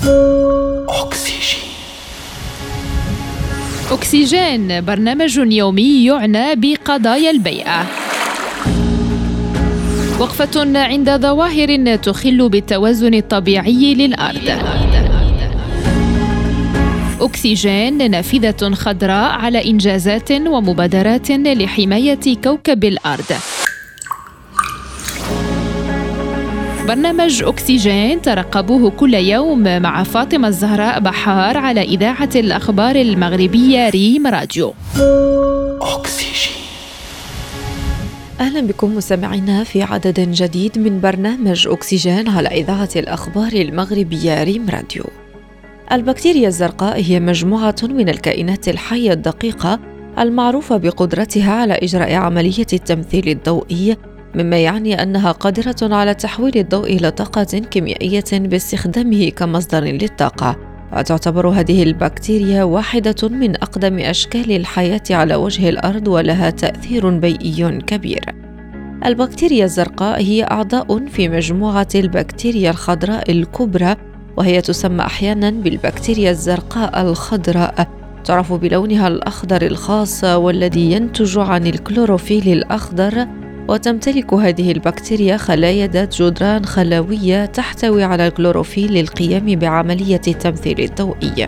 أكسجين، برنامج يومي يعنى بقضايا البيئة. وقفة عند ظواهر تخل بالتوازن الطبيعي للأرض. أكسجين، نافذة خضراء على إنجازات ومبادرات لحماية كوكب الأرض. برنامج أكسجين ترقبوه كل يوم مع فاطمة الزهراء بحار على إذاعة الأخبار المغربية ريم راديو. أكسجين. أهلا بكم مستمعينا في عدد جديد من برنامج أكسجين على إذاعة الأخبار المغربية ريم راديو. البكتيريا الزرقاء هي مجموعة من الكائنات الحية الدقيقة المعروفة بقدرتها على إجراء عملية التمثيل الضوئي، مما يعني أنها قادرة على تحويل الضوء إلى طاقة كيميائية باستخدامه كمصدر للطاقة. وتعتبر هذه البكتيريا واحدة من أقدم أشكال الحياة على وجه الأرض، ولها تأثير بيئي كبير. البكتيريا الزرقاء هي أعضاء في مجموعة البكتيريا الخضراء الكبرى، وهي تسمى أحياناً بالبكتيريا الزرقاء الخضراء. تعرف بلونها الأخضر الخاص والذي ينتج عن الكلوروفيل الأخضر، وتمتلك هذه البكتيريا خلايا ذات جدران خلوية تحتوي على الكلوروفيل للقيام بعملية التمثيل الضوئي.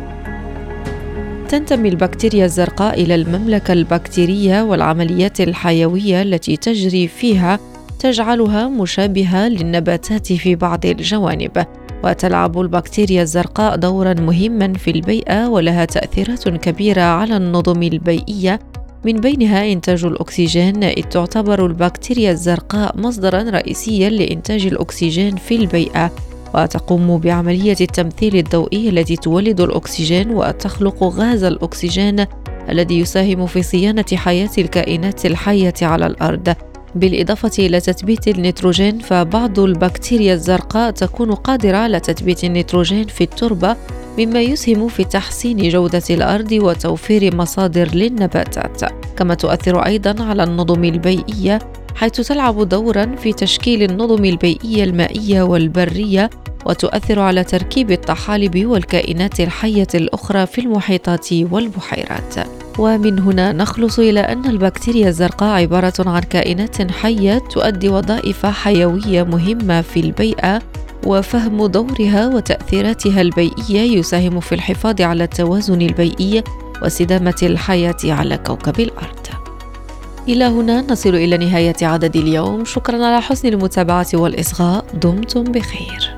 تنتمي البكتيريا الزرقاء إلى المملكة البكتيرية، والعمليات الحيوية التي تجري فيها تجعلها مشابهة للنباتات في بعض الجوانب. وتلعب البكتيريا الزرقاء دورا مهما في البيئة، ولها تأثيرات كبيرة على النظم البيئية، من بينها إنتاج الأكسجين، إذ تعتبر البكتيريا الزرقاء مصدرا رئيسيا لإنتاج الأكسجين في البيئة، وتقوم بعملية التمثيل الضوئي التي تولد الأكسجين وتخلق غاز الأكسجين الذي يساهم في صيانة حياة الكائنات الحية على الأرض. بالإضافة إلى تثبيت النيتروجين، فبعض البكتيريا الزرقاء تكون قادرة على تثبيت النيتروجين في التربة، مما يسهم في تحسين جودة الأرض وتوفير مصادر للنباتات. كما تؤثر أيضاً على النظم البيئية، حيث تلعب دوراً في تشكيل النظم البيئية المائية والبرية، وتؤثر على تركيب الطحالب والكائنات الحية الأخرى في المحيطات والبحيرات. ومن هنا نخلص إلى أن البكتيريا الزرقاء عبارة عن كائنات حية تؤدي وظائف حيوية مهمة في البيئة، وفهم دورها وتأثيراتها البيئية يساهم في الحفاظ على التوازن البيئي واستدامة الحياة على كوكب الأرض. إلى هنا نصل إلى نهاية عدد اليوم. شكرا على حسن المتابعة والإصغاء. دمتم بخير.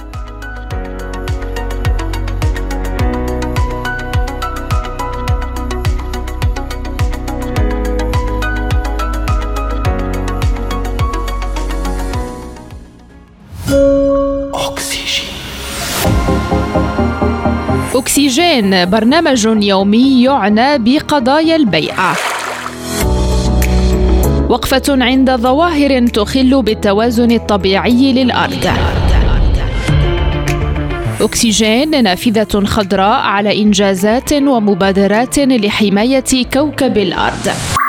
أكسجين، برنامج يومي يعنى بقضايا البيئة. وقفة عند ظواهر تخل بالتوازن الطبيعي للأرض. أكسجين، نافذة خضراء على إنجازات ومبادرات لحماية كوكب الأرض.